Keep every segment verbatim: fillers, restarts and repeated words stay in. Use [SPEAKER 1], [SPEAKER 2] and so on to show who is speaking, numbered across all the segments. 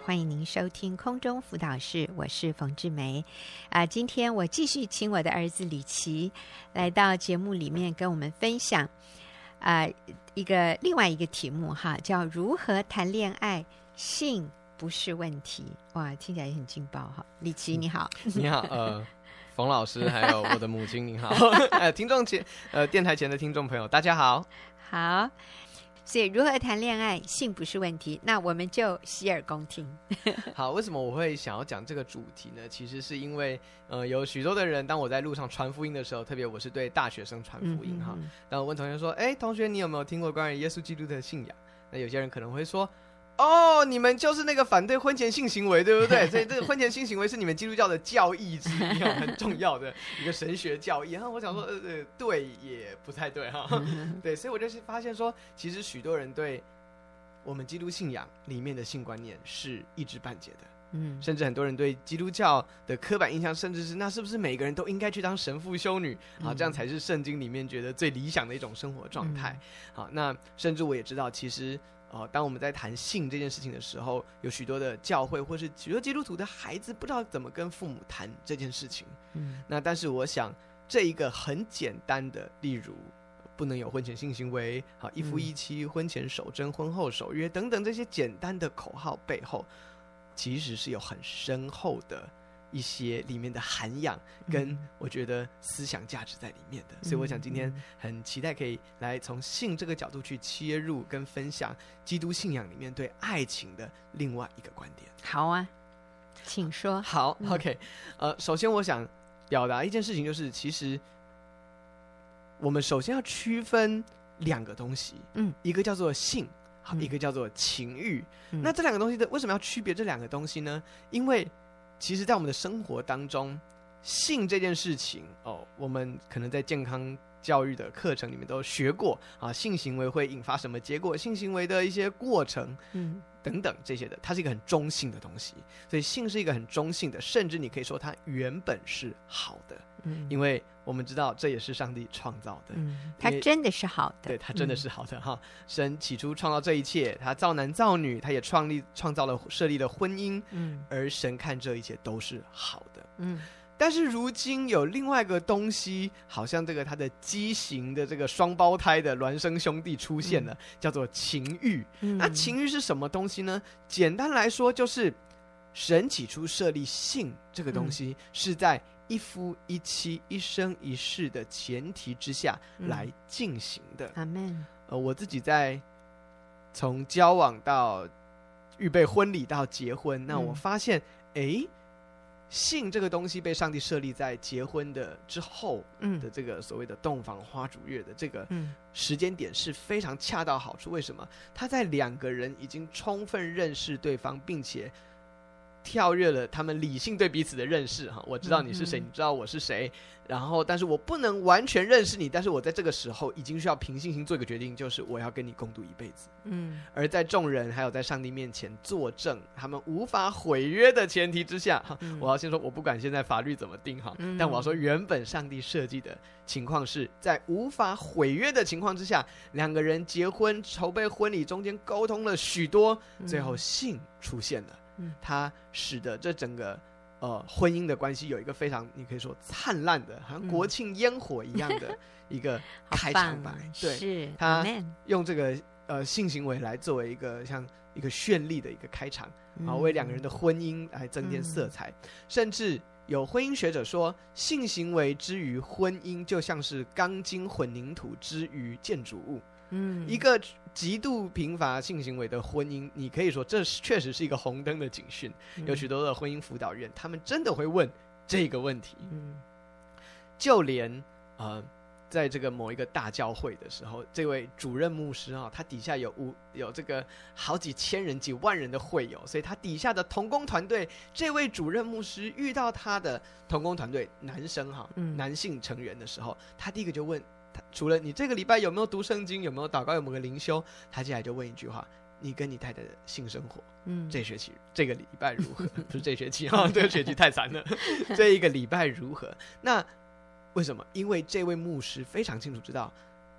[SPEAKER 1] 欢迎您收听空中辅导室，我是冯志梅。啊、呃，今天我继续请我的儿子李琦来到节目里面跟我们分享，啊、呃，一个另外一个题目哈，叫如何谈恋爱，性不是问题。哇，听起来也很劲爆哈。李琦你好，
[SPEAKER 2] 你好，呃。冯老师，还有我的母亲，您好，呃，听众前，呃，电台前的听众朋友，大家好，
[SPEAKER 1] 好。所以，如何谈恋爱，性不是问题，那我们就洗耳恭听。
[SPEAKER 2] 好，为什么我会想要讲这个主题呢？其实是因为，呃，有许多的人，当我在路上传福音的时候，特别我是对大学生传福音哈，嗯嗯嗯，当我问同学说，哎，同学，你有没有听过关于耶稣基督的信仰？那有些人可能会说，哦，你们就是那个反对婚前性行为，对不对？所以这个婚前性行为是你们基督教的教义之一，很重要的一个神学教义。然后我想说，呃，对，也不太对哈。对，所以我就是发现说，其实许多人对我们基督信仰里面的性观念是一知半解的。嗯，甚至很多人对基督教的刻板印象，甚至是那是不是每个人都应该去当神父修女啊？这样才是圣经里面觉得最理想的一种生活状态。好，那甚至我也知道，其实。呃，当我们在谈性这件事情的时候，有许多的教会或是许多基督徒的孩子不知道怎么跟父母谈这件事情。嗯，那但是我想，这一个很简单的，例如不能有婚前性行为，好，一夫一妻，嗯，婚前守贞，婚后守约等等这些简单的口号背后，其实是有很深厚的一些里面的涵养跟我觉得思想价值在里面的，嗯，所以我想今天很期待可以来从性这个角度去切入跟分享基督信仰里面对爱情的另外一个观点。
[SPEAKER 1] 好啊，请说。
[SPEAKER 2] 好，嗯，OK， 呃，首先我想表达一件事情，就是其实我们首先要区分两个东西，嗯，一个叫做性，好，嗯，一个叫做情欲，嗯，那这两个东西的为什么要区别这两个东西呢？因为其实在我们的生活当中，性这件事情哦，我们可能在健康教育的课程里面都学过啊，性行为会引发什么结果，性行为的一些过程，嗯，等等这些的，它是一个很中性的东西，所以性是一个很中性的，甚至你可以说它原本是好的，嗯，因为我们知道这也是上帝创造的，
[SPEAKER 1] 嗯，它真的是好的，
[SPEAKER 2] 对，它真的是好的，嗯，哈。神起初创造这一切，他造男造女，他也创立创造了设立了婚姻，嗯，而神看这一切都是好的，嗯。但是如今有另外一个东西，好像这个他的畸形的这个双胞胎的孪生兄弟出现了，嗯，叫做情欲，嗯。那情欲是什么东西呢？简单来说，就是神起初设立性这个东西，嗯，是在一夫一妻一生一世的前提之下来进行的。
[SPEAKER 1] 阿们。
[SPEAKER 2] 呃，我自己在从交往到预备婚礼到结婚，那我发现，哎，嗯，性这个东西被上帝设立在结婚的之后的这个所谓的洞房花烛夜的这个时间点是非常恰到好处。为什么？他在两个人已经充分认识对方，并且跳跃了他们理性对彼此的认识哈，我知道你是谁，嗯，你知道我是谁，然后但是我不能完全认识你，但是我在这个时候已经需要凭信心做一个决定，就是我要跟你共度一辈子，嗯，而在众人还有在上帝面前作证他们无法毁约的前提之下，嗯，我要先说我不管现在法律怎么定哈，嗯，但我要说原本上帝设计的情况是在无法毁约的情况之下，两个人结婚筹备婚礼中间沟通了许多，最后性出现了，嗯，它使得这整个呃婚姻的关系有一个非常你可以说灿烂的，好像国庆烟火一样的一个开场白，嗯，对，
[SPEAKER 1] 是
[SPEAKER 2] 他用这个呃性行为来作为一个像一个绚丽的一个开场，嗯，为两个人的婚姻来增添色彩，嗯，甚至有婚姻学者说，性行为之于婚姻就像是钢筋混凝土之于建筑物。嗯，一个极度贫乏性行为的婚姻，你可以说这确实是一个红灯的警讯，嗯，有许多的婚姻辅导员他们真的会问这个问题，嗯，就连呃在这个某一个大教会的时候，这位主任牧师啊，他底下有五有这个好几千人几万人的会友，所以他底下的同工团队，这位主任牧师遇到他的同工团队男生哈，嗯，男性成员的时候，他第一个就问，除了你这个礼拜有没有读圣经，有没有祷告，有没有灵修，他接下来就问一句话，你跟你太太的性生活，嗯，这学期这个礼拜如何？不是这学期哈，这个学期太惨了，这一个礼拜如何？那为什么？因为这位牧师非常清楚知道，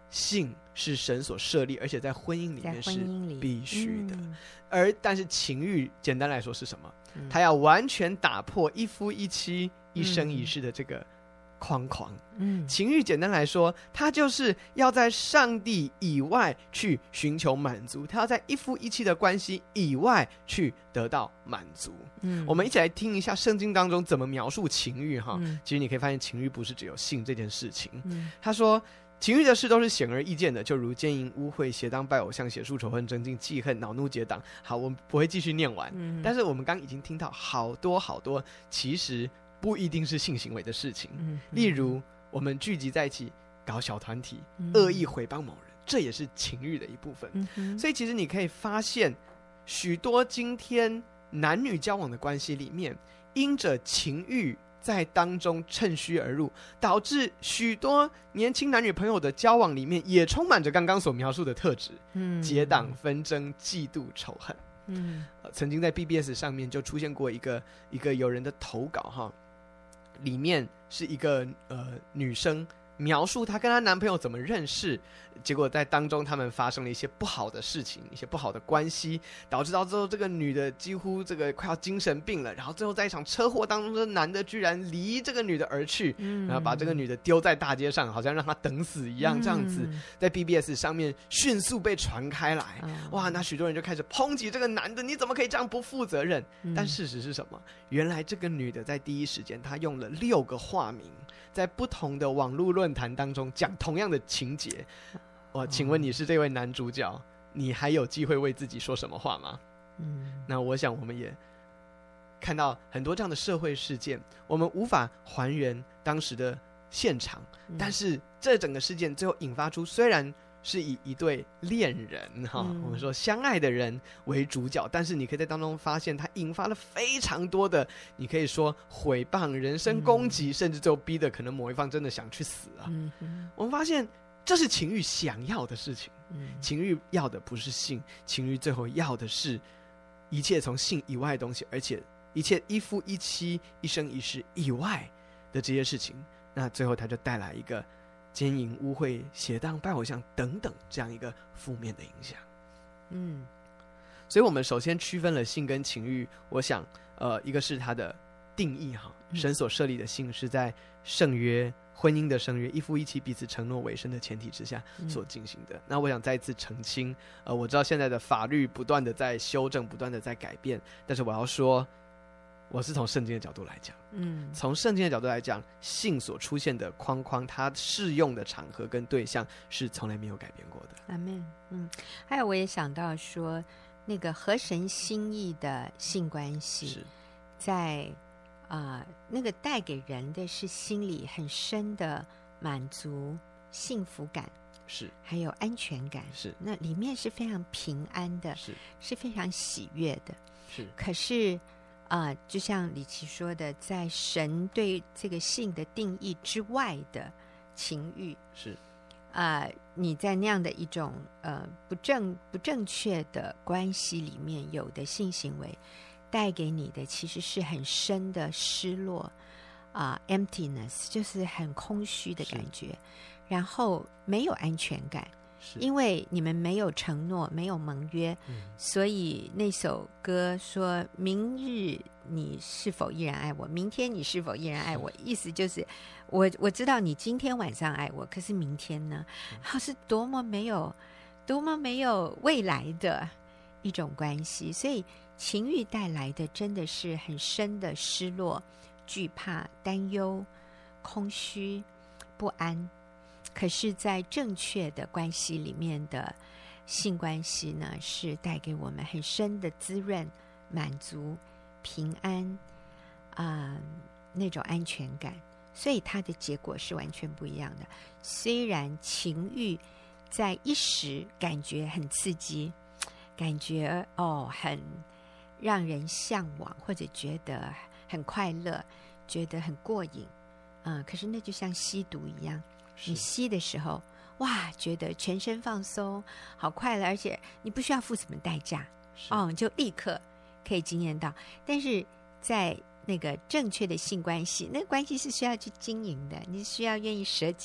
[SPEAKER 2] 性是神所设立，而且在婚姻里面是必须的。
[SPEAKER 1] 嗯、
[SPEAKER 2] 而但是情欲简单来说是什么？嗯、它要完全打破一夫一妻一生一世的这个框框。嗯，情欲简单来说，它就是要在上帝以外去寻求满足，它要在一夫一妻的关系以外去得到满足。嗯，我们一起来听一下圣经当中怎么描述情欲哈。嗯、其实你可以发现，情欲不是只有性这件事情。嗯，他说。情欲的事都是显而易见的，就如奸淫、污秽、邪当、拜偶像、血数、仇恨、争竞、记恨、恼怒、结党。好，我们不会继续念完。嗯、但是我们刚已经听到好多好多，其实不一定是性行为的事情。嗯、例如，我们聚集在一起搞小团体，嗯、恶意诽谤某人，这也是情欲的一部分。嗯、所以，其实你可以发现，许多今天男女交往的关系里面，因着情欲在当中趁虚而入，导致许多年轻男女朋友的交往里面也充满着刚刚所描述的特质，嗯，结党纷争、嫉妒、仇恨。嗯、呃，曾经在 B B S 上面就出现过一个一个有人的投稿哈，里面是一个呃女生描述她跟她男朋友怎么认识，结果在当中他们发生了一些不好的事情，一些不好的关系，导致到最后这个女的几乎这个快要精神病了，然后最后在一场车祸当中，这男的居然离这个女的而去，嗯、然后把这个女的丢在大街上，好像让她等死一样，这样子、嗯、在 B B S 上面迅速被传开来、嗯、哇，那许多人就开始抨击这个男的，你怎么可以这样不负责任、嗯、但事实是什么？原来这个女的在第一时间她用了六个化名，在不同的网络论坛当中讲同样的情节。我请问你是这位男主角，你还有机会为自己说什么话吗？嗯，那我想我们也看到很多这样的社会事件，我们无法还原当时的现场、嗯、但是这整个事件最后引发出，虽然是以一对恋人哈、嗯，我们说相爱的人为主角，但是你可以在当中发现，它引发了非常多的，你可以说诽谤、人身攻击，嗯、甚至最后逼得可能某一方真的想去死啊。嗯、我们发现这是情欲想要的事情，嗯、情欲要的不是性，情欲最后要的是一切从性以外的东西，而且一切一夫一妻、一生一世以外的这些事情，那最后它就带来一个奸淫、污秽、邪当、拜偶像等等这样一个负面的影响。嗯，所以我们首先区分了性跟情欲，我想呃，一个是它的定义哈，神所设立的性是在圣约、婚姻的圣约，一夫一妻彼此承诺委身的前提之下所进行的。嗯、那我想再一次澄清，呃，我知道现在的法律不断的在修正，不断的在改变，但是我要说，我是从圣经的角度来讲，嗯，从圣经的角度来讲，性所出现的框框，它适用的场合跟对象是从来没有改变过的。
[SPEAKER 1] 阿们。嗯，还有我也想到说，那个合神心意的性关系，在啊、呃，那个带给人的是心里很深的满足、幸福感，
[SPEAKER 2] 是
[SPEAKER 1] 还有安全感，
[SPEAKER 2] 是
[SPEAKER 1] 那里面是非常平安的，
[SPEAKER 2] 是
[SPEAKER 1] 是非常喜悦的，
[SPEAKER 2] 是。可
[SPEAKER 1] 是啊、呃，就像李琦说的，在神对这个性的定义之外的情欲，
[SPEAKER 2] 是
[SPEAKER 1] 啊、呃，你在那样的一种呃不正不正确的关系里面有的性行为，带给你的其实是很深的失落啊、呃、，emptiness， 就是很空虚的感觉，然后没有安全感。因为你们没有承诺，没有盟约、嗯、所以那首歌说明日你是否依然爱我，明天你是否依然爱我，意思就是我我知道你今天晚上爱我，可是明天呢、嗯、是多么没有多么没有未来的一种关系。所以情欲带来的真的是很深的失落、惧怕、担忧、空虚、不安。可是在正确的关系里面的性关系呢，是带给我们很深的滋润、满足、平安啊、呃、那种安全感，所以它的结果是完全不一样的。虽然情欲在一时感觉很刺激，感觉哦很让人向往，或者觉得很快乐，觉得很过瘾，嗯、呃，可是那就像吸毒一样。你吸的时候，哇，觉得全身放松，好快乐，而且你不需要付什么代价，哦，就立刻可以经验到。但是在那个正确的性关系，那个关系是需要去经营的，你需要愿意舍己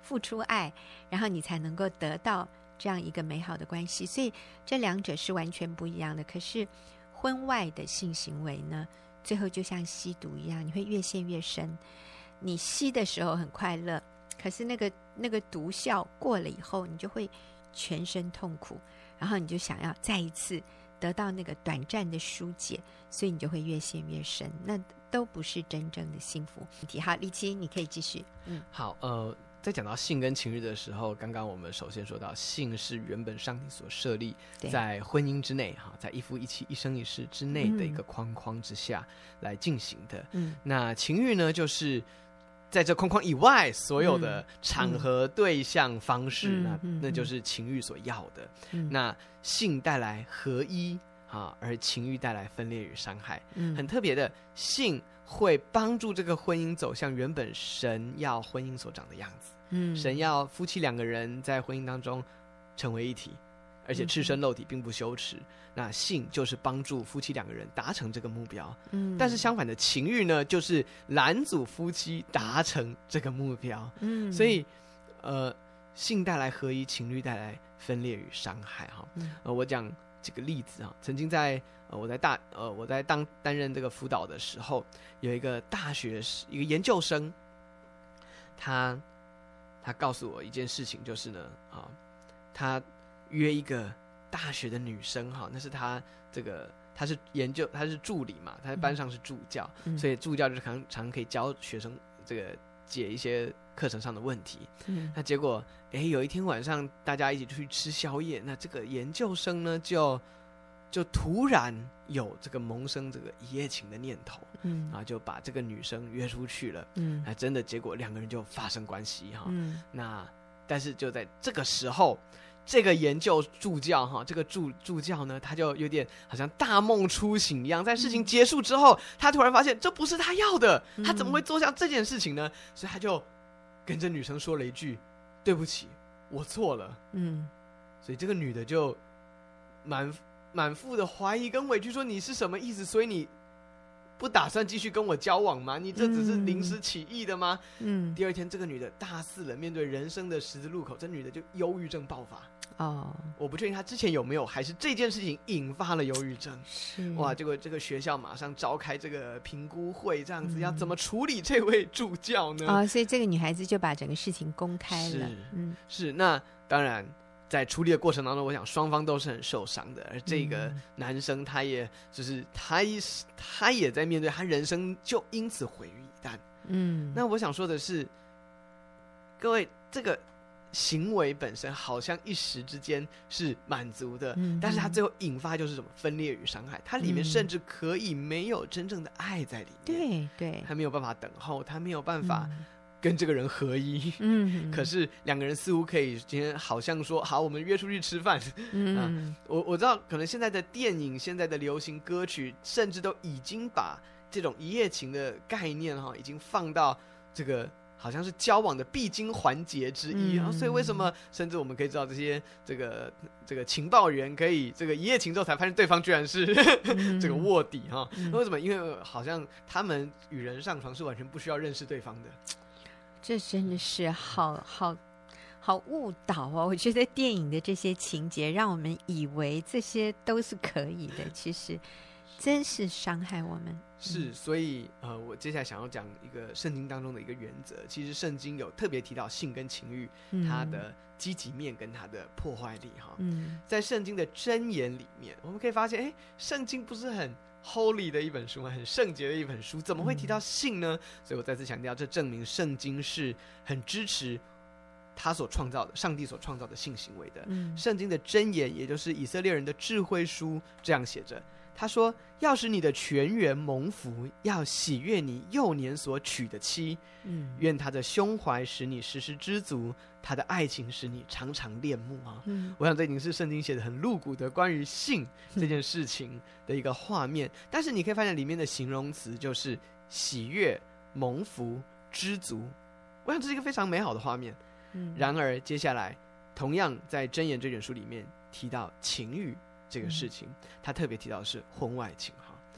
[SPEAKER 1] 付出爱，然后你才能够得到这样一个美好的关系。所以这两者是完全不一样的。可是婚外的性行为呢，最后就像吸毒一样，你会越陷越深。你吸的时候很快乐，可是那个那个毒效过了以后，你就会全身痛苦，然后你就想要再一次得到那个短暂的疏解，所以你就会越陷越深，那都不是真正的幸福。好，立七你可以继续。嗯，
[SPEAKER 2] 好，呃，在讲到性跟情欲的时候，刚刚我们首先说到性是原本上帝所设立在婚姻之内，在一夫一妻一生一世之内的一个框框之下来进行的。嗯，那情欲呢，就是在这框框以外所有的场合、对象、方式，嗯、那那就是情欲所要的。嗯、那性带来合一啊，而情欲带来分裂与伤害。嗯、很特别的，性会帮助这个婚姻走向原本神要婚姻所长的样子。嗯，神要夫妻两个人在婚姻当中成为一体，而且赤身露体并不羞耻。嗯、那性就是帮助夫妻两个人达成这个目标。嗯，但是相反的，情欲呢，就是拦阻夫妻达成这个目标。嗯，所以呃，性带来合一，情欲带来分裂与伤害。哈，嗯、呃，我讲几个例子啊。曾经在呃我在大呃我在当担任这个辅导的时候，有一个大学一个研究生，他他告诉我一件事情，就是呢啊，他约一个大学的女生哈，那是他这个他是研究他是助理嘛，他在班上是助教，嗯、所以助教就是常常可以教学生这个解一些课程上的问题。嗯、那结果哎有一天晚上大家一起出去吃宵夜，那这个研究生呢就就突然有这个萌生这个一夜情的念头，嗯，然后就把这个女生约出去了，嗯，那真的结果两个人就发生关系哈，嗯，那但是就在这个时候，这个研究助教哈，这个助助教呢，他就有点好像大梦初醒一样，在事情结束之后，他突然发现这不是他要的，他怎么会做下这件事情呢？所以他就跟这女生说了一句：“对不起，我错了。”嗯，所以这个女的就蛮。满腹的怀疑跟委屈，说你是什么意思？所以你不打算继续跟我交往吗？你这只是临时起意的吗？嗯。第二天，这个女的大四了，面对人生的十字路口，这女的就忧郁症爆发。哦，我不确定她之前有没有，还是这件事情引发了忧郁症。是哇，结果这个学校马上召开这个评估会，这样子、嗯、要怎么处理这位助教呢？
[SPEAKER 1] 哦，所以这个女孩子就把整个事情公开了。
[SPEAKER 2] 是，嗯，是。那当然。在处理的过程当中，我想双方都是很受伤的，而这个男生他也就是他也他也在面对他人生就因此毁于一旦。嗯，那我想说的是，各位这个行为本身好像一时之间是满足的，嗯、但是他最后引发就是什么分裂与伤害，它里面甚至可以没有真正的爱在里
[SPEAKER 1] 面。对对，
[SPEAKER 2] 他没有办法等候，他没有办法。嗯跟这个人合一，嗯，可是两个人似乎可以今天好像说好，我们约出去吃饭，嗯、啊，我我知道可能现在的电影、现在的流行歌曲，甚至都已经把这种一夜情的概念哈、哦，已经放到这个好像是交往的必经环节之一，然后、嗯、所以为什么甚至我们可以知道这些这个这个情报员可以这个一夜情之后才发现对方居然是、嗯、这个卧底哈、哦？嗯、为什么？因为好像他们与人上床是完全不需要认识对方的。
[SPEAKER 1] 这真的是好好好误导哦！我觉得电影的这些情节让我们以为这些都是可以的，其实真是伤害我们。
[SPEAKER 2] 是，所以呃，我接下来想要讲一个圣经当中的一个原则。其实圣经有特别提到性跟情欲，嗯、它的积极面跟它的破坏力哈。嗯、在圣经的箴言里面，我们可以发现，哎，圣经不是很Holy 的一本书，很圣洁的一本书，怎么会提到性呢？嗯、所以我再次强调，这证明圣经是很支持他所创造的上帝所创造的性行为的。嗯、圣经的箴言，也就是以色列人的智慧书，这样写着，他说：要使你的全员蒙福，要喜悦你幼年所娶的妻，嗯、愿他的胸怀使你时时知足，他的爱情使你常常恋慕啊！嗯、我想这已经是圣经写的很露骨的关于性这件事情的一个画面，嗯、但是你可以发现里面的形容词就是喜悦、蒙福、知足，我想这是一个非常美好的画面。嗯、然而接下来同样在箴言这卷书里面提到情欲这个事情，嗯、他特别提到的是婚外情哈。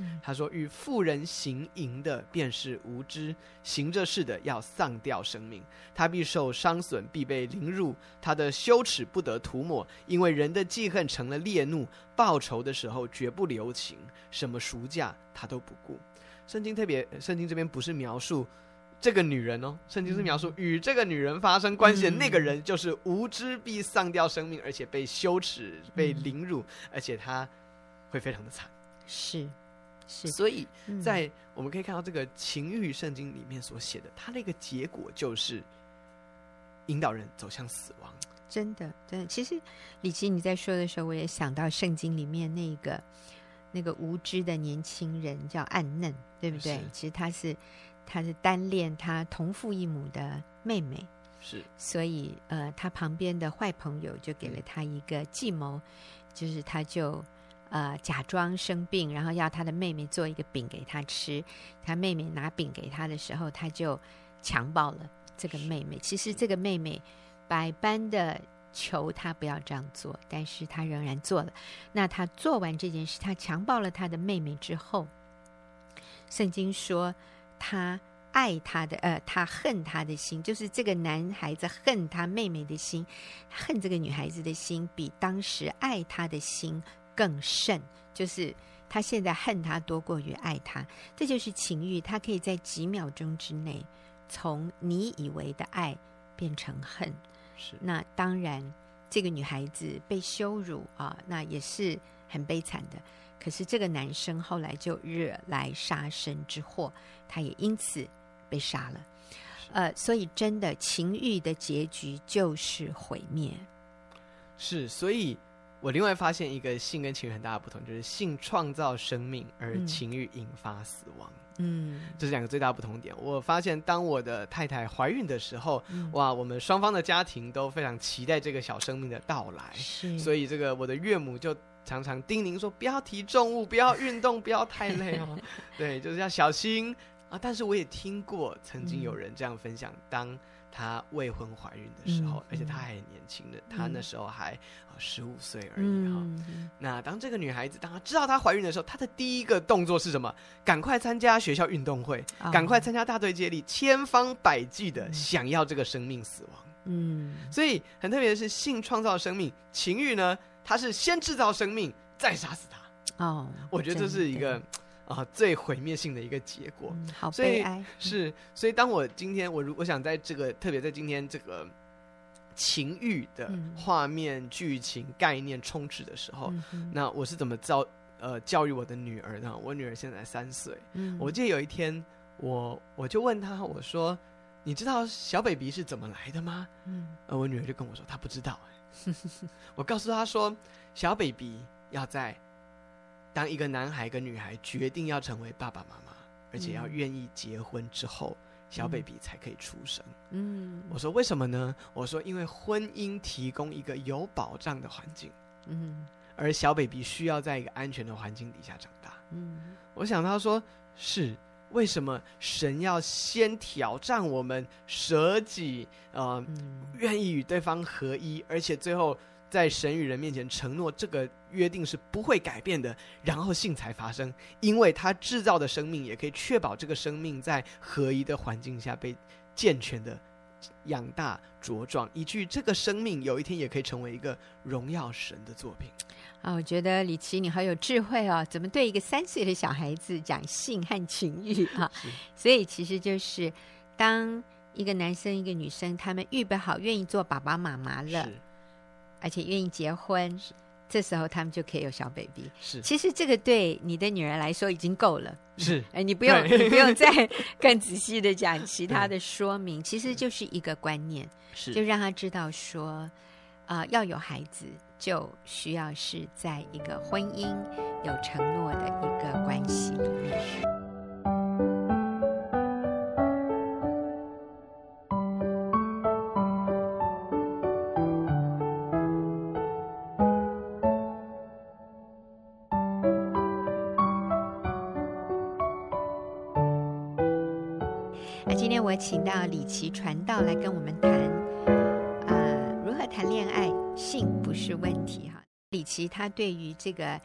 [SPEAKER 2] 嗯、他说与妇人行淫的便是无知，行这事的要丧掉生命，他必受伤损，必被凌辱，他的羞耻不得涂抹，因为人的记恨成了烈怒，报仇的时候绝不留情，什么赎价他都不顾。圣经特别，圣经这边不是描述这个女人哦，圣经是描述与这个女人发生关系的那个人，就是无知必丧掉生命，而且被羞耻、被凌辱，而且他会非常的惨。
[SPEAKER 1] 是是，
[SPEAKER 2] 所以在我们可以看到这个情欲圣经里面所写的，它的一个结果就是引导人走向死亡。
[SPEAKER 1] 真的，真的。其实李琦你在说的时候，我也想到圣经里面那个那个无知的年轻人叫暗嫩，对不对？其实他是他是单恋他同父异母的妹妹，
[SPEAKER 2] 是，
[SPEAKER 1] 所以呃，他旁边的坏朋友就给了他一个计谋，嗯、就是他就呃假装生病，然后要他的妹妹做一个饼给他吃。他妹妹拿饼给他的时候，他就强暴了这个妹妹。其实这个妹妹百般的求他不要这样做，但是他仍然做了。那他做完这件事，他强暴了他的妹妹之后，圣经说他爱他的呃，他恨他的心，就是这个男孩子恨他妹妹的心，恨这个女孩子的心比当时爱他的心更甚，就是他现在恨他多过于爱他。这就是情欲，他可以在几秒钟之内从你以为的爱变成恨。
[SPEAKER 2] 是，
[SPEAKER 1] 那当然这个女孩子被羞辱啊，那也是很悲惨的。可是这个男生后来就惹来杀身之祸，他也因此被杀了。呃，所以真的情欲的结局就是毁灭。
[SPEAKER 2] 是，所以我另外发现一个性跟情欲很大的不同，就是性创造生命，而情欲引发死亡。嗯，这是两个最大的不同点。我发现当我的太太怀孕的时候，嗯、哇，我们双方的家庭都非常期待这个小生命的到来，
[SPEAKER 1] 是，
[SPEAKER 2] 所以这个我的岳母就常常叮咛说，不要提重物，不要运动，不要太累哦。对，就是要小心啊。但是我也听过曾经有人这样分享，嗯、当她未婚怀孕的时候，嗯、而且她还很年轻的，嗯、她那时候还十五岁而已哈。嗯、那当这个女孩子当她知道她怀孕的时候，她的第一个动作是什么？赶快参加学校运动会，哦、赶快参加大队接力，千方百计的想要这个生命死亡。嗯，所以很特别的是，性创造生命，情欲呢，它是先制造生命，再杀死它。哦，我觉得这是一个啊、呃、最毁灭性的一个结果。
[SPEAKER 1] 嗯、好悲哀。
[SPEAKER 2] 是，所以当我今天我我想在这个特别在今天这个情欲的画面、剧情、概念充斥的时候，嗯、那我是怎么教呃教育我的女儿呢？我女儿现在三岁，嗯、我记得有一天我我就问她，我说，你知道小 baby 是怎么来的吗？嗯，呃，我女儿就跟我说她不知道、欸。我告诉她说，小 baby 要在当一个男孩跟女孩决定要成为爸爸妈妈，而且要愿意结婚之后，嗯、小 baby 才可以出生。嗯，我说为什么呢？我说因为婚姻提供一个有保障的环境，嗯，而小 baby 需要在一个安全的环境底下长大。嗯，我想他说是。为什么神要先挑战我们舍己，呃，嗯、愿意与对方合一，而且最后在神与人面前承诺这个约定是不会改变的，然后性才发生，因为他制造的生命也可以确保这个生命在合一的环境下被健全的养大茁壮，以至于这个生命有一天也可以成为一个荣耀神的作品。
[SPEAKER 1] 啊，我觉得李琦你好有智慧哦，怎么对一个三岁的小孩子讲性和情欲啊？所以其实就是当一个男生一个女生他们预备好愿意做爸爸妈妈了，而且愿意结婚，这时候他们就可以有小 baby。是，其实这个对你的女儿来说已经够了。
[SPEAKER 2] 是，
[SPEAKER 1] 哎，你不用你不用再更仔细的讲其他的说明，其实就是一个观念，是，就让他知道说，啊、呃，要有孩子就需要是在一个婚姻有承诺的一个关系里面。那今天我请到李琦传道来跟我们谈，呃，如何谈恋爱，性不是问题哈。李琦他对于这个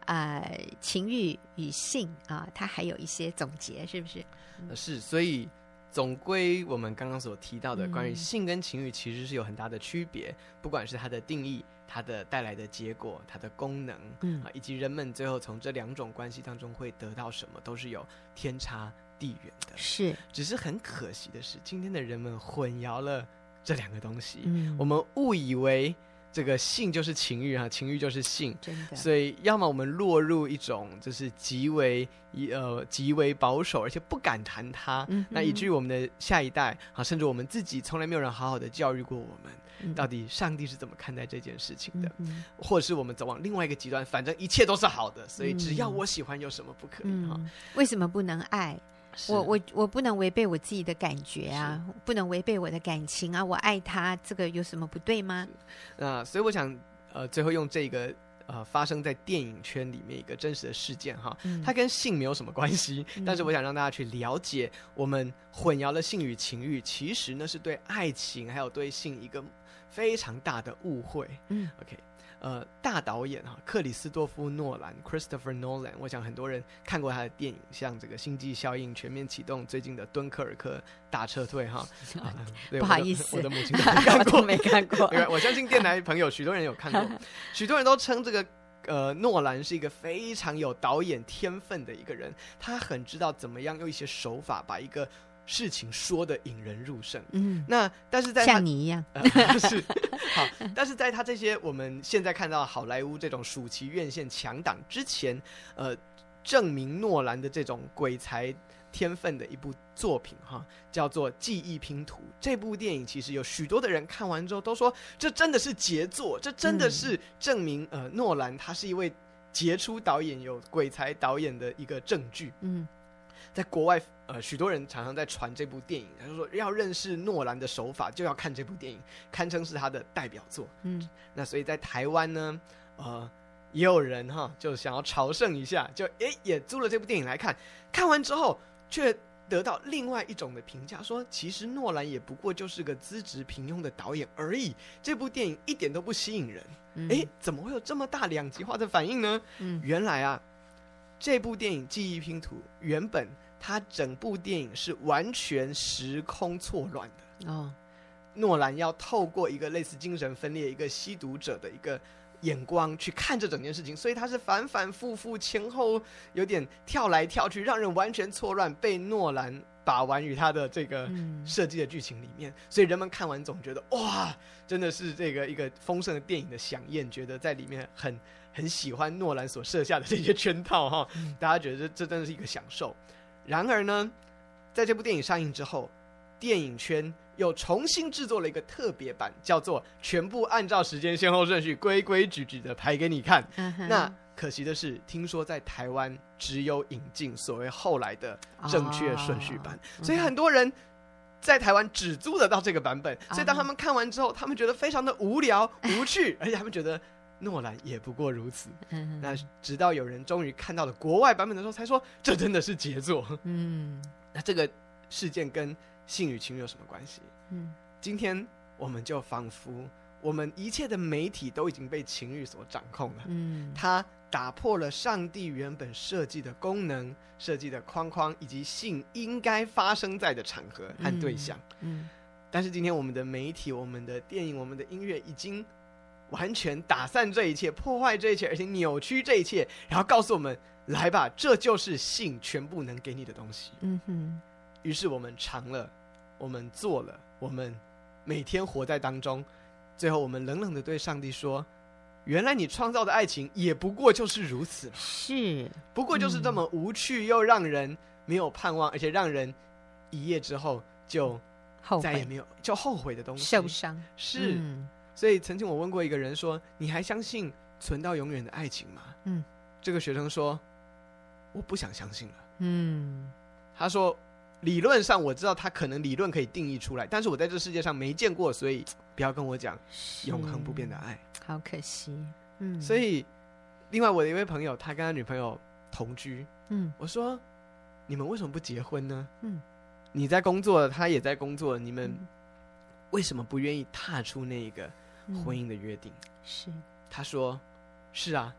[SPEAKER 1] 呃情欲与性啊，它还有一些总结，是不是？
[SPEAKER 2] 嗯、是，所以总归我们刚刚所提到的关于性跟情欲其实是有很大的区别，嗯、不管是它的定义、它的带来的结果、它的功能，嗯啊，以及人们最后从这两种关系当中会得到什么，都是有天差地远的。
[SPEAKER 1] 是，只
[SPEAKER 2] 是很可惜的是，今天的人们混淆了这两个东西，
[SPEAKER 1] 嗯、
[SPEAKER 2] 我们误以为这个性就是情欲哈，情欲就是性，
[SPEAKER 1] 真的。
[SPEAKER 2] 所以要么我们落入一种就是极为呃极为保守，而且不敢谈它，嗯、那以至于我们的下一代啊，甚至我们自己，从来没有人好好的教育过我们，嗯、到底上帝是怎么看待这件事情的，嗯、或者是我们走往另外一个极端，反正一切都是好的，所以只要我喜欢，有什么不可以哈、
[SPEAKER 1] 嗯？为什么不能爱？我我我不能违背我自己的感觉啊，不能违背我的感情啊，我爱他，这个有什么不对吗？
[SPEAKER 2] 那所以我想，呃，最后用这个呃发生在电影圈里面一个真实的事件哈，嗯、它跟性没有什么关系，嗯、但是我想让大家去了解，我们混淆了性与情欲，其实呢是对爱情还有对性一个非常大的误会。嗯 ，OK。呃，大导演哈，克里斯多夫诺兰 （Christopher Nolan）， 我想很多人看过他的电影，像这个《星际效应》、《全面启动》、最近的《敦刻尔克》大撤退哈。啊、
[SPEAKER 1] 不好意思，
[SPEAKER 2] 我的母亲都没看过，
[SPEAKER 1] 没看过。
[SPEAKER 2] 我相信电台朋友许多人有看过，许多人都称这个呃诺兰是一个非常有导演天分的一个人，他很知道怎么样用一些手法把一个事情说的引人入胜，嗯，那但是在他
[SPEAKER 1] 像你一样，
[SPEAKER 2] 呃、是好，但是在他这些我们现在看到好莱坞这种暑期院线强档之前，呃，证明诺兰的这种鬼才天分的一部作品哈，叫做《记忆拼图》。这部电影其实有许多的人看完之后都说，这真的是杰作，这真的是证明、嗯、呃诺兰他是一位杰出导演，有鬼才导演的一个证据。嗯。在国外，呃，许多人常常在传这部电影，他就说要认识诺兰的手法，就要看这部电影，堪称是他的代表作。嗯，那所以在台湾呢，呃，也有人哈，就想要朝圣一下，就诶也租了这部电影来看，看完之后却得到另外一种的评价，说其实诺兰也不过就是个资质平庸的导演而已，这部电影一点都不吸引人。诶、嗯，怎么会有这么大两极化的反应呢？嗯，原来啊，这部电影《记忆拼图》原本它整部电影是完全时空错乱的哦。诺兰要透过一个类似精神分裂、一个吸毒者的一个眼光去看这整件事情，所以它是反反复复、前后有点跳来跳去，让人完全错乱，被诺兰把玩于他的这个设计的剧情里面。嗯、所以人们看完总觉得哇，真的是这个一个丰盛的电影的飨宴，觉得在里面很很喜欢诺兰所设下的这些圈套哈，嗯、大家觉得这真的是一个享受。然而呢，在这部电影上映之后，电影圈又重新制作了一个特别版，叫做全部按照时间先后顺序规规矩矩的排给你看。Uh-huh. 那可惜的是，听说在台湾只有引进所谓后来的正确顺序版， oh. 所以很多人在台湾只租得到这个版本。Uh-huh. 所以当他们看完之后，他们觉得非常的无聊无趣， uh-huh. 而且他们觉得诺兰也不过如此。嗯、那直到有人终于看到了国外版本的时候，才说这真的是杰作。嗯，那这个事件跟性与情欲有什么关系？嗯，今天我们就仿佛我们一切的媒体都已经被情欲所掌控了。嗯，它打破了上帝原本设计的功能、设计的框框，以及性应该发生在的场合和对象。嗯，嗯但是今天我们的媒体、我们的电影、我们的音乐已经完全打散这一切，破坏这一切，而且扭曲这一切，然后告诉我们来吧，这就是性全部能给你的东西。嗯哼。于是我们尝了，我们做了，我们每天活在当中，最后我们冷冷的对上帝说，原来你创造的爱情也不过就是如此，
[SPEAKER 1] 是
[SPEAKER 2] 不过就是这么无趣又让人没有盼望，而且让人一夜之后就再也没有就后悔的东西，
[SPEAKER 1] 受伤。
[SPEAKER 2] 是、嗯所以曾经我问过一个人说，你还相信存到永远的爱情吗？嗯，这个学生说我不想相信了。嗯，他说理论上我知道他可能理论可以定义出来，但是我在这世界上没见过，所以不要跟我讲永恒不变的爱，
[SPEAKER 1] 好可惜。嗯，
[SPEAKER 2] 所以另外我的一位朋友，他跟他女朋友同居。嗯，我说你们为什么不结婚呢？嗯，你在工作，他也在工作，你们为什么不愿意踏出那个婚姻的约定？
[SPEAKER 1] 嗯、是，
[SPEAKER 2] 他说是啊，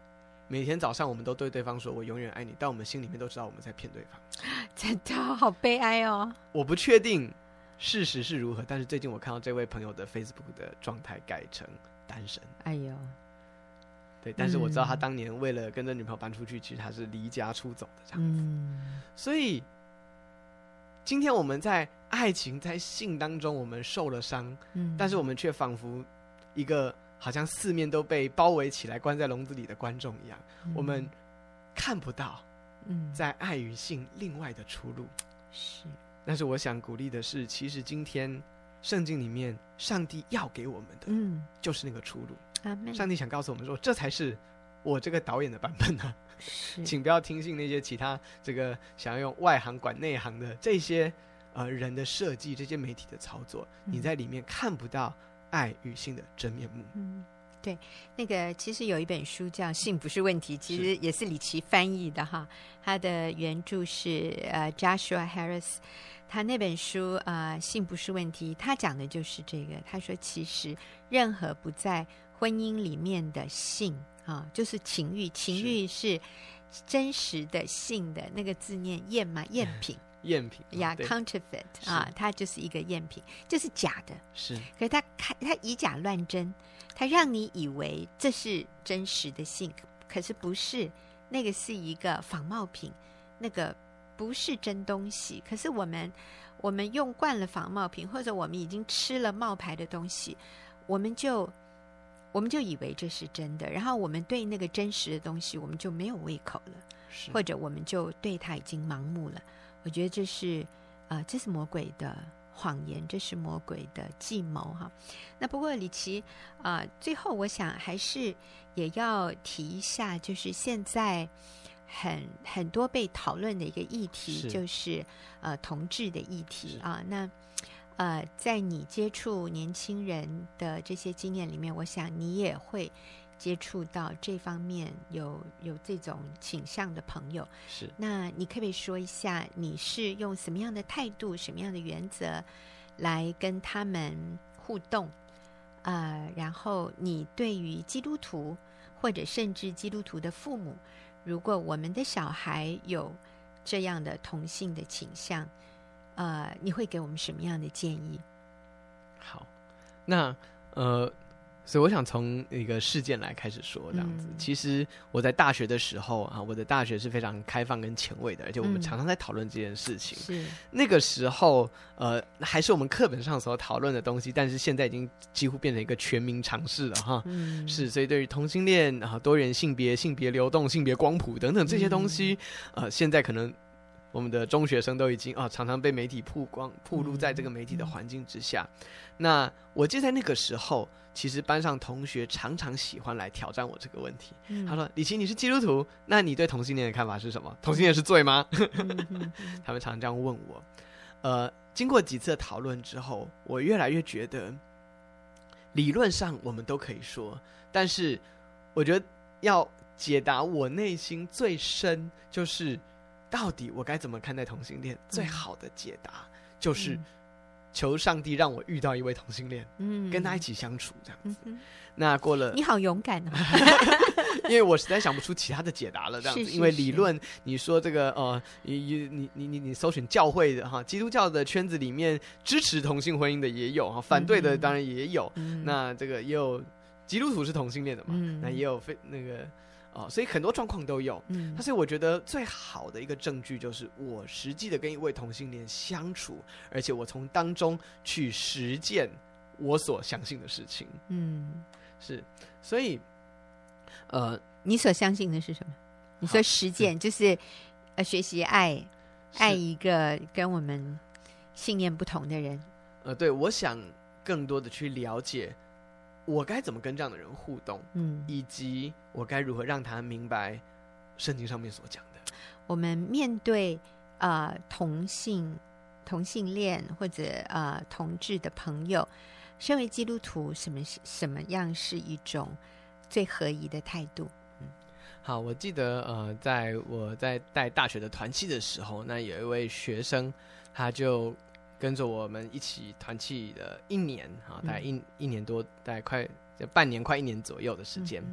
[SPEAKER 2] 每天早上我们都对对方说我永远爱你，但我们心里面都知道我们在骗对方。
[SPEAKER 1] 真的好悲哀哦。
[SPEAKER 2] 我不确定事实是如何，但是最近我看到这位朋友的 Facebook 的状态改成单身。
[SPEAKER 1] 哎呦，
[SPEAKER 2] 对，但是我知道他当年为了跟着女朋友搬出去，其实他是离家出走的这样子。
[SPEAKER 1] 嗯，
[SPEAKER 2] 所以今天我们在爱情在性当中我们受了伤，嗯，但是我们却仿佛一个好像四面都被包围起来关在笼子里的观众一样，嗯，我们看不到在爱与性另外的出路。
[SPEAKER 1] 是，
[SPEAKER 2] 但是我想鼓励的是，其实今天圣经里面上帝要给我们的嗯，就是那个出路。上帝想告诉我们说，这才是我这个导演的版本呢。请不要听信那些其他这个想要用外行管内行的这些呃人的设计，这些媒体的操作，嗯，你在里面看不到爱与性的真面目。
[SPEAKER 1] 嗯，对，那个其实有一本书叫《性不是问题》，其实也是李琦翻译的哈，他的原著是呃 Joshua Harris， 他那本书啊，呃《性不是问题》，他讲的就是这个。他说，其实任何不在婚姻里面的性啊，就是情欲，情欲是真实的性的那个字念赝嘛，赝品。
[SPEAKER 2] 赝品
[SPEAKER 1] 呀，yeah, counterfeit 啊，它就是一个赝品，就是假的。
[SPEAKER 2] 是，
[SPEAKER 1] 可是它它以假乱真，它让你以为这是真实的性，可是不是，那个是一个仿冒品，那个不是真东西。可是我们我们用惯了仿冒品，或者我们已经吃了冒牌的东西，我们就我们就以为这是真的，然后我们对那个真实的东西我们就没有胃口了，或者我们就对它已经盲目了。我觉得这是呃，这是魔鬼的谎言，这是魔鬼的计谋哈。那不过李琦啊、呃，最后我想还是也要提一下，就是现在很很多被讨论的一个议题，是就是呃同志的议题啊。那呃，在你接触年轻人的这些经验里面，我想你也会接触到这方面有有这种倾向的朋友。
[SPEAKER 2] 是，
[SPEAKER 1] 那你可不可以说一下，你是用什么样的态度、什么样的原则来跟他们互动？呃，然后你对于基督徒或者甚至基督徒的父母，如果我们的小孩有这样的同性的倾向，呃，你会给我们什么样的建议？
[SPEAKER 2] 好，那呃。所以我想从一个事件来开始说，这样子。嗯、其实我在大学的时候啊，我的大学是非常开放跟前卫的，而且我们常常在讨论这件事情。
[SPEAKER 1] 嗯、是
[SPEAKER 2] 那个时候，呃，还是我们课本上所讨论的东西，但是现在已经几乎变成一个全民常识了哈。嗯、是，所以对于同性恋啊、多元性别、性别流动、性别光谱等等这些东西，嗯、呃，现在可能我们的中学生都已经啊、呃，常常被媒体曝光、曝露在这个媒体的环境之下。嗯、那我记得在那个时候。其实班上同学常常喜欢来挑战我这个问题。嗯、他说：“李琦，你是基督徒，那你对同性恋的看法是什么？同性恋是罪吗？”嗯、他们常常这样问我。呃，经过几次的讨论之后，我越来越觉得，理论上我们都可以说，但是我觉得要解答我内心最深，就是到底我该怎么看待同性恋？嗯、最好的解答就是。嗯求上帝让我遇到一位同性恋，嗯，跟他一起相处这样子。嗯、那过了，
[SPEAKER 1] 你好勇敢哦！
[SPEAKER 2] 因为我实在想不出其他的解答了，这样子。是是是因为理论，你说这个呃，你你你你你搜寻教会的哈，基督教的圈子里面支持同性婚姻的也有哈，反对的当然也有。嗯、那这个也有基督徒是同性恋的嘛？嗯、那也有非那个。哦、所以很多状况都有，嗯，但是我觉得最好的一个证据就是我实际的跟一位同性恋相处，而且我从当中去实践我所相信的事情，嗯，是，所以，呃，
[SPEAKER 1] 你所相信的是什么？你说实践就是呃学习爱，爱一个跟我们信念不同的人，
[SPEAKER 2] 呃，对，我想更多的去了解。我该怎么跟这样的人互动，嗯，以及我该如何让他明白圣经上面所讲的。
[SPEAKER 1] 我们面对呃同性同性恋或者呃同志的朋友，身为基督徒，什么什么样是一种最合宜的态度？嗯，
[SPEAKER 2] 好，我记得呃，在我在带大学的团契的时候，那有一位学生，他就。跟着我们一起团契的一年啊，大概一、嗯、一年多，大概快半年，快一年左右的时间。嗯、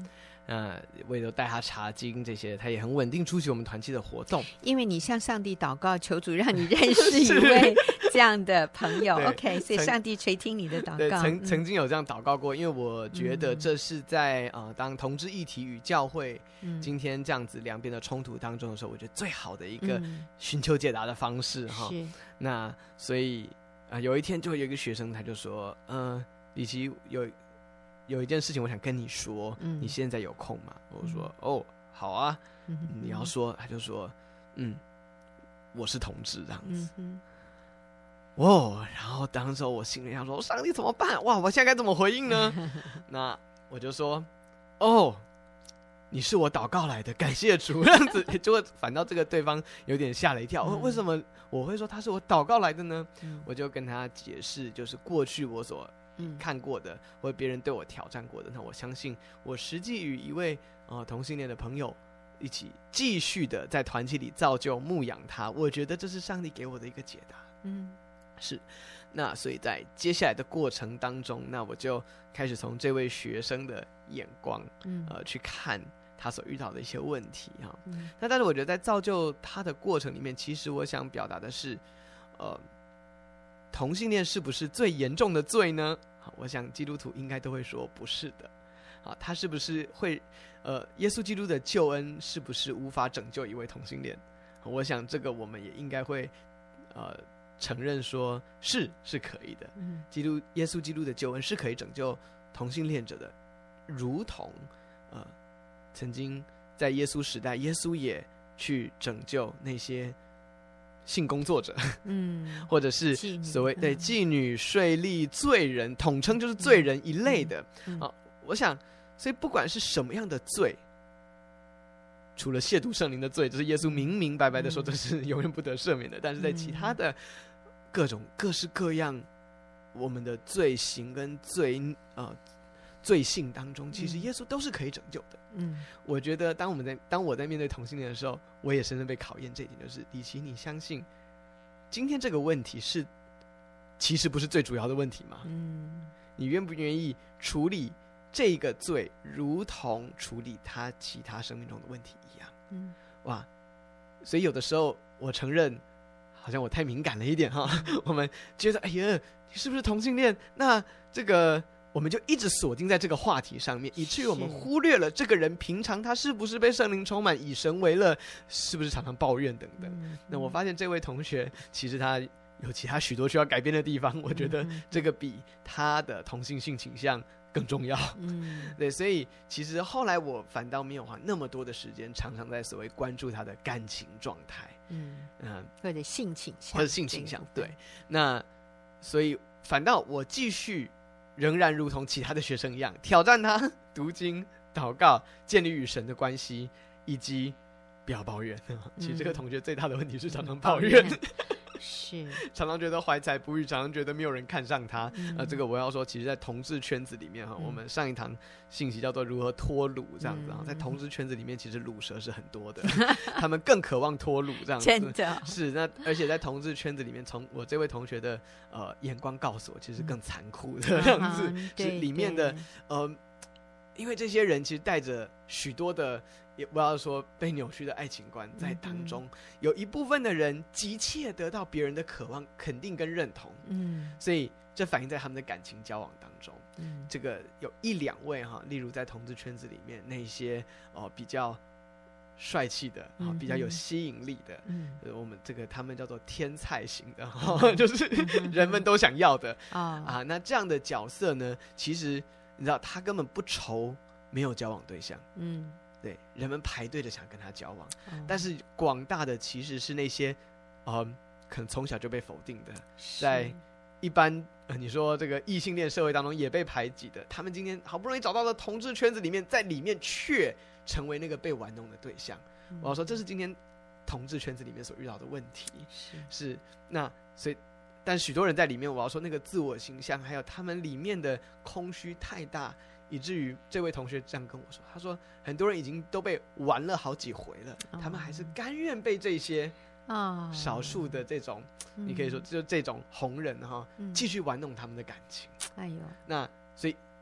[SPEAKER 2] 呃，我也都带他查经这些，他也很稳定出席我们团契的活动。
[SPEAKER 1] 因为你向上帝祷告，求主让你认识一位这样的朋友，OK， 所以上帝垂听你的祷告。
[SPEAKER 2] 对，曾、
[SPEAKER 1] 嗯、
[SPEAKER 2] 曾经有这样祷告过，因为我觉得这是在、嗯、呃当同志议题与教会、嗯、今天这样子两边的冲突当中的时候，我觉得最好的一个寻求解答的方式哈、嗯。那所以啊、呃，有一天就有一个学生他就说，嗯、呃，李琦有。有一件事情我想跟你说、嗯、你现在有空吗？我说、嗯、哦好啊、嗯、你要说。他就说嗯我是同志这样子、嗯、哦，然后当时我心里想说上帝怎么办？哇，我现在该怎么回应呢？那我就说哦你是我祷告来的，感谢主这样子。结果反倒这个对方有点吓了一跳、嗯、为什么我会说他是我祷告来的呢、嗯、我就跟他解释，就是过去我所看过的或者别人对我挑战过的，那我相信我实际与一位、呃、同性恋的朋友一起继续的在团体里造就牧养他，我觉得这是上帝给我的一个解答。嗯，是。那所以在接下来的过程当中，那我就开始从这位学生的眼光、嗯呃、去看他所遇到的一些问题、啊嗯、那但是我觉得在造就他的过程里面，其实我想表达的是呃同性恋是不是最严重的罪呢？我想基督徒应该都会说不是的。啊，他是不是会呃，耶稣基督的救恩是不是无法拯救一位同性恋？我想这个我们也应该会呃承认说是是可以的。嗯，基督耶稣基督的救恩是可以拯救同性恋者的，如同呃曾经在耶稣时代，耶稣也去拯救那些性工作者，嗯，或者是所谓对妓女、税吏、罪人，统称就是罪人一类的、嗯嗯啊、我想，所以不管是什么样的罪，除了亵渎圣灵的罪，就是耶稣明明白白的说这是永远不得赦免的、嗯、但是在其他的各种各式各样我们的罪行跟罪呃罪性当中，其实耶稣都是可以拯救的。嗯，我觉得当我们在当我在面对同性恋的时候，我也深深被考验这一点，就是李琦，你相信今天这个问题是其实不是最主要的问题吗？嗯，你愿不愿意处理这个罪，如同处理他其他生命中的问题一样？嗯，哇，所以有的时候我承认，好像我太敏感了一点哈。我们觉得，哎呀，你是不是同性恋？那这个。我们就一直锁定在这个话题上面，以至于我们忽略了这个人平常他是不是被圣灵充满，以神为乐，是不是常常抱怨等等、嗯、那我发现这位同学其实他有其他许多需要改变的地方，我觉得这个比他的同性性倾向更重要。嗯，对，所以其实后来我反倒没有花那么多的时间常常在所谓关注他的感情状态，嗯嗯，
[SPEAKER 1] 或者性倾向，
[SPEAKER 2] 或者性倾向，对，那所以反倒我继续仍然如同其他的学生一样挑战他读经、祷告、建立与神的关系，以及不要抱怨。其实这个同学最大的问题是常常抱怨，
[SPEAKER 1] 是
[SPEAKER 2] 常常觉得怀才不遇，常常觉得没有人看上他。嗯呃、这个我要说，其实在同志圈子里面、嗯、我们上一堂信息叫做如何脱鲁这样子、嗯、在同志圈子里面其实鲁蛇是很多的他们更渴望脱鲁这样子，
[SPEAKER 1] 真的
[SPEAKER 2] 是。那而且在同志圈子里面，从我这位同学的呃眼光告诉我，其实更残酷的这样子、嗯、是里面的呃，因为这些人其实带着许多的，也不要说被扭曲的爱情观在当中、嗯、有一部分的人急切得到别人的渴望、肯定跟认同，嗯，所以这反映在他们的感情交往当中。嗯，这个有一两位哈，例如在同志圈子里面那些哦、呃、比较帅气的、嗯、比较有吸引力的，嗯，我们这个他们叫做天菜型的、嗯、就是人们都想要的、嗯、啊。那这样的角色呢，其实你知道他根本不愁没有交往对象，嗯，对，人们排队的想跟他交往、嗯、但是广大的其实是那些、呃、可能从小就被否定的，在一般、呃、你说这个异性恋社会当中也被排挤的，他们今天好不容易找到了同志圈子里面，在里面却成为那个被玩弄的对象、嗯、我要说这是今天同志圈子里面所遇到的问题，是, 是那所以但许多人在里面，我要说那个自我形象还有他们里面的空虚太大，以至于这位同学这样跟我说，他说很多人已经都被玩了好几回了、哦、他们还是甘愿被这些少数的这种、哦、你可以说就这种红人哈、嗯，继续玩弄他们的感情。哎呦，那所以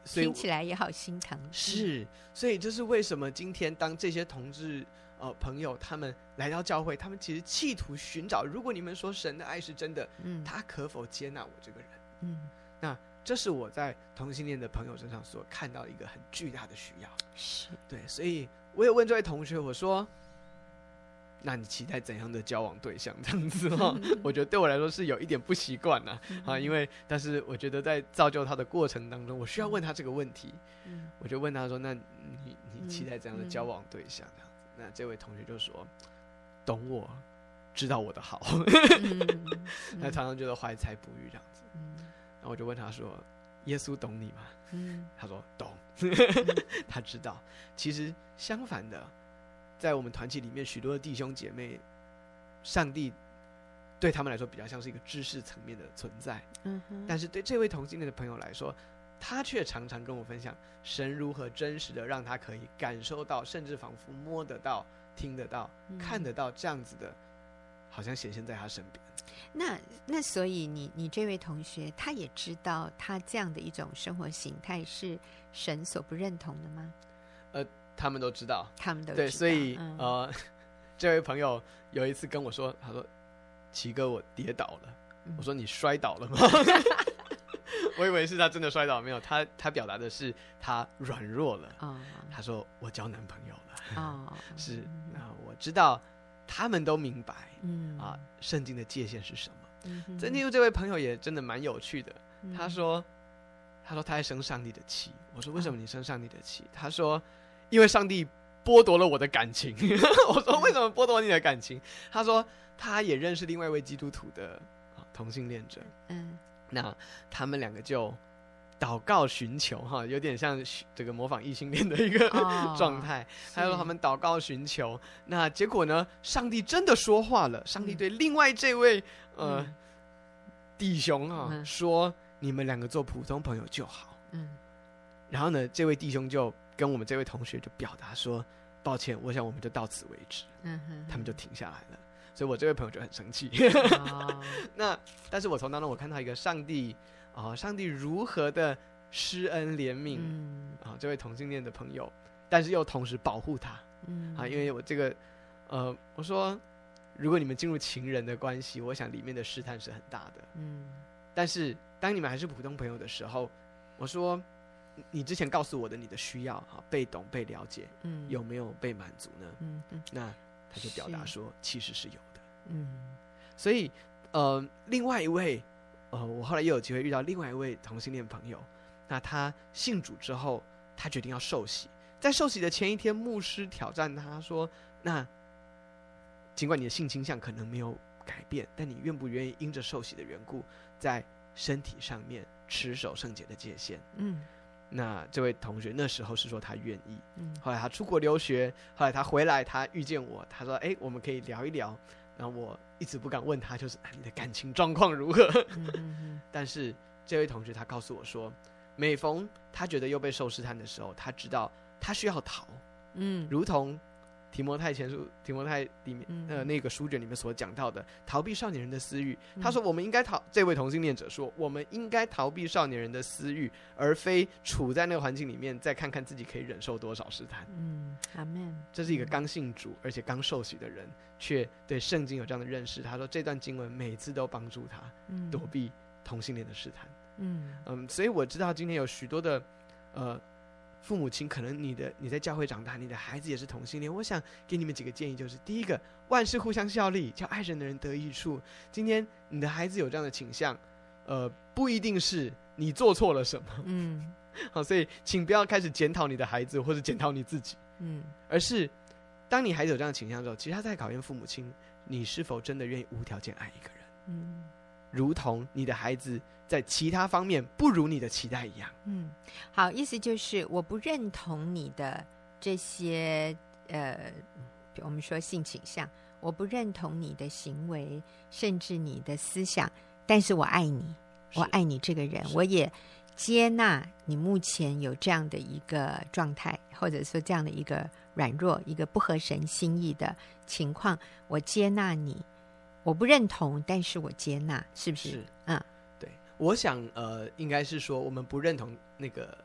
[SPEAKER 2] 所以
[SPEAKER 1] 听起来也好心疼。
[SPEAKER 2] 是，所以这是为什么今天当这些同志呃朋友他们来到教会，他们其实企图寻找，如果你们说神的爱是真的，嗯，他可否接纳我这个人？嗯，那这是我在同性恋的朋友身上所看到一个很巨大的需要。
[SPEAKER 1] 是，对，
[SPEAKER 2] 所以我有问这位同学，我说，那你期待怎样的交往对象？这样子哦，我觉得对我来说是有一点不习惯呐，啊，因为但是我觉得在造就他的过程当中，我需要问他这个问题，嗯，我就问他说，那你你期待怎样的交往对象？这样子，那这位同学就说，懂我，知道我的好，他常常觉得怀才不遇这样子，然后我就问他说，耶稣懂你吗？嗯，他说懂，他知道。其实相反的，在我们团体里面，许多的弟兄姐妹，上帝对他们来说比较像是一个知识层面的存在，嗯，但是对这位同性恋的朋友来说，他却常常跟我分享神如何真实的让他可以感受到，甚至仿佛摸得到、听得到、嗯、看得到这样子的，好像显现在他身边。
[SPEAKER 1] 那那所以你你这位同学他也知道他这样的一种生活形态是神所不认同的吗？
[SPEAKER 2] 呃，他们都知道，
[SPEAKER 1] 他们都知道。
[SPEAKER 2] 对，所以、嗯、呃，这位朋友有一次跟我说，他说：“奇哥，我跌倒了。嗯”我说：“你摔倒了吗？”我以为是他真的摔倒，没有，他他表达的是他软弱了。哦、他说：“我交男朋友了。哦”是，那我知道。他们都明白，嗯啊，圣经的界限是什么。嗯，曾经这位朋友也真的蛮有趣的。嗯、他说，他说他在生上帝的气。我说为什么你生上帝的气？他说，因为上帝剥夺了我的感情。我说为什么剥夺你的感情？他说他也认识另外一位基督徒的、啊、同性恋者。嗯，那他们两个就祷告寻求哈，有点像这个模仿异性恋的一个、哦、状态。还有他们祷告寻求，那结果呢？上帝真的说话了。上帝对另外这位、嗯、呃弟兄哈、嗯、说：“你们两个做普通朋友就好。”嗯。然后呢，这位弟兄就跟我们这位同学就表达说：“抱歉，我想我们就到此为止。”嗯哼，他们就停下来了。所以我这位朋友就很生气。哦、那但是我从当中我看到一个上帝。啊、哦，上帝如何的施恩怜悯、嗯、啊，这位同性恋的朋友，但是又同时保护他，嗯啊，因为我这个，呃，我说，如果你们进入情人的关系，我想里面的试探是很大的，嗯，但是当你们还是普通朋友的时候，我说，你之前告诉我的你的需要，哈，被懂被了解，嗯，有没有被满足呢？嗯嗯，那他就表达说，其实是有的，嗯，所以，呃，另外一位。呃，我后来也有机会遇到另外一位同性恋朋友，那他信主之后，他决定要受洗。在受洗的前一天，牧师挑战他说：“那尽管你的性倾向可能没有改变，但你愿不愿意因着受洗的缘故，在身体上面持守圣洁的界限？”嗯，那这位同学那时候是说他愿意。嗯，后来他出国留学，后来他回来，他遇见我，他说：“哎，我们可以聊一聊。”然后我一直不敢问他，就是、啊、你的感情状况如何？嗯嗯嗯但是这位同学他告诉我说，每逢他觉得又被受试探的时候，他知道他需要逃，嗯，如同提摩太前书、提摩太里面、嗯、呃那个书卷里面所讲到的，逃避少年人的私欲。嗯、他说，我们应该逃。这位同性恋者说，我们应该逃避少年人的私欲，而非处在那个环境里面，再看看自己可以忍受多少试探。嗯，阿们。这是一个刚信主而且刚受洗的人，却对圣经有这样的认识。他说，这段经文每次都帮助他躲避同性恋的试探。嗯嗯，所以我知道今天有许多的呃。父母亲可能你的你在教会长大，你的孩子也是同性恋，我想给你们几个建议，就是第一个，万事互相效力，叫爱人的人得益处。今天你的孩子有这样的倾向，呃，不一定是你做错了什么，嗯，好，所以请不要开始检讨你的孩子或者检讨你自己，嗯，而是当你孩子有这样的倾向之后，其实他在考验父母亲，你是否真的愿意无条件爱一个人，嗯，如同你的孩子在其他方面不如你的期待一样。
[SPEAKER 1] 嗯，好，意思就是我不认同你的这些呃，我们说性倾向，我不认同你的行为，甚至你的思想，但是我爱你，我爱你这个人，我也接纳你目前有这样的一个状态，或者说这样的一个软弱，一个不合神心意的情况，我接纳你，我不认同，但是我接纳，是不是？
[SPEAKER 2] 是，嗯。我想，呃，应该是说，我们不认同那个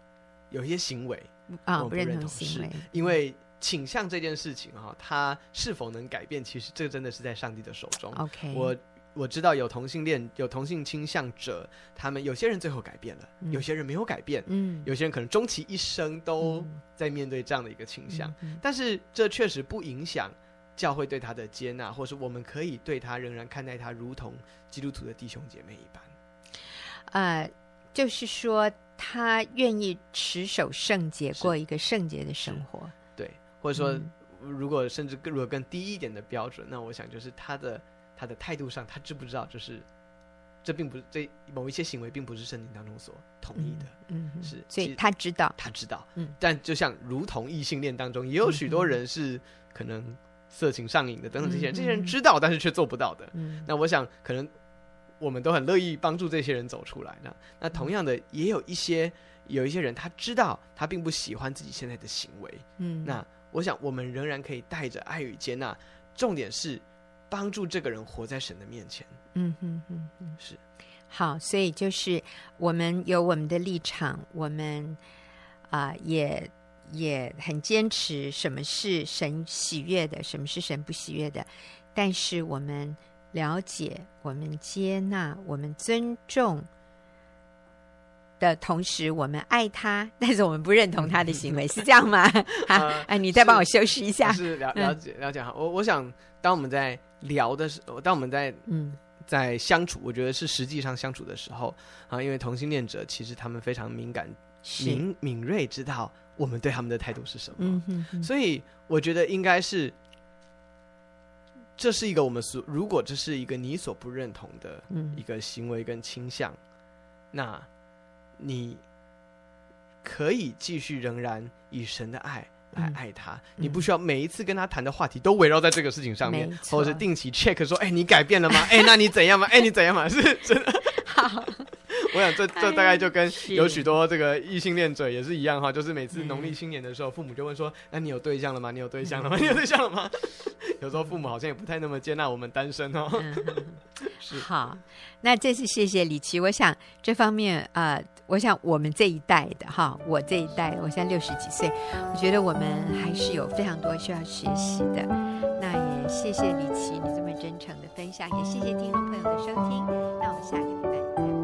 [SPEAKER 2] 有一些行为
[SPEAKER 1] 啊、
[SPEAKER 2] 我们
[SPEAKER 1] 不认
[SPEAKER 2] 认同
[SPEAKER 1] 行为，
[SPEAKER 2] 因为倾向这件事情哈、哦，它是否能改变，其实这真的是在上帝的手中。
[SPEAKER 1] OK，
[SPEAKER 2] 我我知道有同性恋、有同性倾向者，他们有些人最后改变了，
[SPEAKER 1] 嗯、
[SPEAKER 2] 有些人没有改变，
[SPEAKER 1] 嗯，
[SPEAKER 2] 有些人可能终其一生都在面对这样的一个倾向，
[SPEAKER 1] 嗯嗯、
[SPEAKER 2] 但是这确实不影响教会对他的接纳，或是我们可以对他仍然看待他如同基督徒的弟兄姐妹一般。
[SPEAKER 1] 呃，就是说他愿意持守圣洁，过一个圣洁的生活，
[SPEAKER 2] 对，或者说、
[SPEAKER 1] 嗯、
[SPEAKER 2] 如果甚至如果更低一点的标准，那我想就是他的他的态度上，他知不知道就是这并不这某一些行为并不是圣经当中所同意的，
[SPEAKER 1] 嗯，嗯
[SPEAKER 2] 是，
[SPEAKER 1] 所以他知道，
[SPEAKER 2] 他知道，
[SPEAKER 1] 嗯，
[SPEAKER 2] 但就像如同异性恋当中，也有许多人是可能色情上瘾的等等，这些人，
[SPEAKER 1] 嗯、
[SPEAKER 2] 这些人知道但是却做不到的，
[SPEAKER 1] 嗯，
[SPEAKER 2] 那我想可能我们都很乐意帮助这些人走出来。那那同样的，也有一些有一些人，他知道他并不喜欢自己现在的行为，
[SPEAKER 1] 嗯，
[SPEAKER 2] 那我想我们仍然可以带着爱与接纳，重点是帮助这个人活在神的面前。
[SPEAKER 1] 嗯哼哼哼，
[SPEAKER 2] 是
[SPEAKER 1] 好，所以就是我们有我们的立场，我们啊、呃、也也很坚持什么是神喜悦的，什么是神不喜悦的，但是我们了解，我们接纳，我们尊重的同时，我们爱他，但是我们不认同他的行为，是这样吗？啊，哎，你再帮我修饰一下。
[SPEAKER 2] 是了了解了解哈。我我想，当我们在聊的时候，当我们在嗯在相处，我觉得是实际上相处的时候啊，因为同性恋者其实他们非常敏感、敏敏锐，知道我们对他们的态度是什么。
[SPEAKER 1] 嗯哼哼，
[SPEAKER 2] 所以我觉得应该是。这是一个我们所，如果这是一个你所不认同的一个行为跟倾向，嗯、那你可以继续仍然以神的爱来爱他，嗯、你不需要每一次跟他谈的话题都围绕在这个事情上面，或者是定期 check 说，哎，你改变了吗？哎，那你怎样吗？哎，你怎样吗？是真的。
[SPEAKER 1] 好。
[SPEAKER 2] 我想这这大概就跟有许多这个异性恋者也是一样哈，就是每次农历新年的时候，父母就问说：“那你有对象了吗？你有对象了吗？你有对象了吗？”有时候父母好像也不太那么接纳我们单身哦。
[SPEAKER 1] 嗯、好，那这次谢谢李琦，我想这方面呃，我想我们这一代的哈，我这一代，我现在六十几岁，我觉得我们还是有非常多需要学习的。那也谢谢李琦你这么真诚的分享，也谢谢听众朋友的收听。那我们下个礼拜再会。